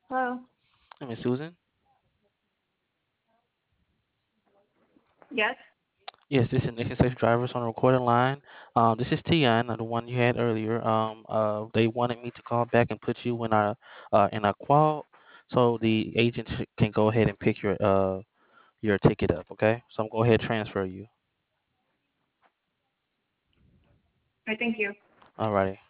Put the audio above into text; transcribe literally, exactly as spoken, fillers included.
Hello. Hey, Miss Susan. Yes. Yes, this is Nation Safe Drivers on the recording line. Um, this is Tion, uh, the one you had earlier. Um, uh, they wanted me to call back and put you in our uh, in our qual, so the agent sh- can go ahead and pick your uh your ticket up. Okay, so I'm go ahead and transfer you. I thank you. Alrighty.